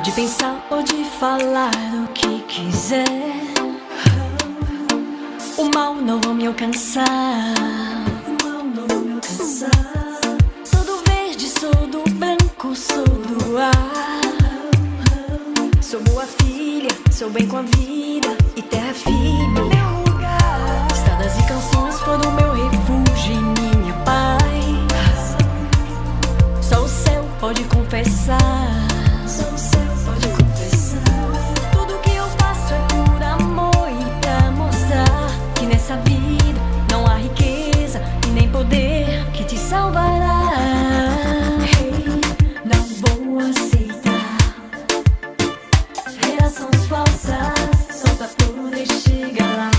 Pode pensar, pode falar o que quiser, o mal não vai me alcançar. Sou do verde, sou do branco, sou do ar. Sou boa filha, sou bem com a vida e terra firme, meu lugar. Estradas e canções foram meu refúgio e minha paz. Só o céu pode confessar. Só o céu pode confessar. Tudo que eu faço é por amor e pra mostrar que nessa vida não há riqueza e nem poder que te salvará. Hey, não vou aceitar reações falsas só pra poder chegar lá.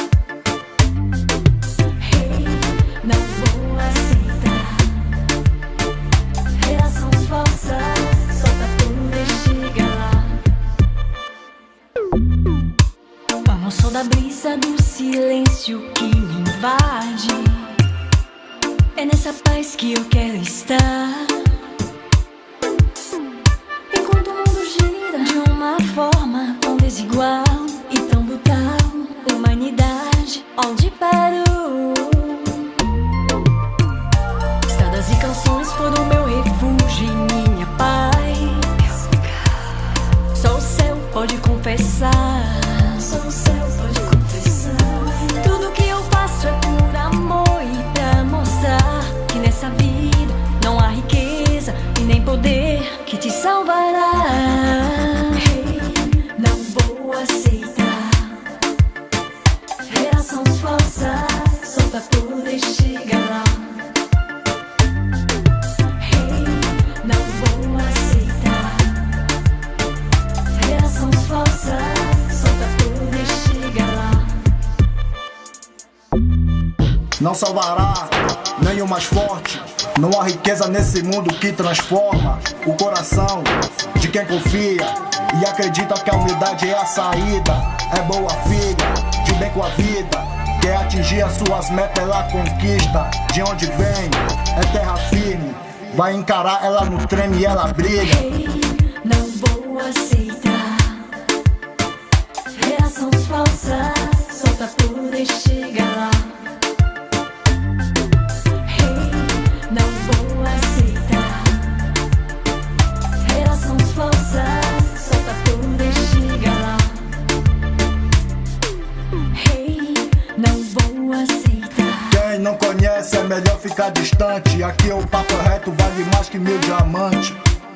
Hey, não vou aceitar reações falsas só pra poder chegar lá. Amo, sou da brisa do silêncio que me invade. É nessa paz que eu quero estar. Enquanto o mundo gira de uma forma tão desigual e tão brutal, humanidade, onde parou? Estradas e canções foram meu refúgio e minha paz. Só o céu pode confessar. Só o céu pode confessar. Tudo que eu faço é por amor e pra mostrar que nessa vida não há riqueza e nem poder que te salvará. Hey, não vou aceitar reações falsas só pra poder chegar lá. Hey, não vou aceitar reações falsas só pra poder chegar lá. Não salvará nem o mais forte. Não há riqueza nesse mundo que transforma o coração de quem confia e acredita que a humildade é a saída. É boa filha, de bem com a vida, quer atingir as suas metas, ela conquista. De onde vem, é terra firme, vai encarar, ela não treme e ela brilha. Hey, não vou aceitar reações falsas só pra poder chegar lá. Hey, não vou aceitar reações falsas só pra poder chegar lá. Hey, não vou aceitar. Quem não conhece é melhor ficar distante. Aqui o papo reto vale mais que 1000 diamantes.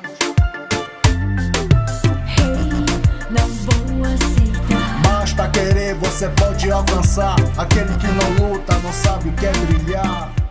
Hey, não vou aceitar. Basta querer, você pode alcançar. Aquele que não luta não sabe o que é brilhar.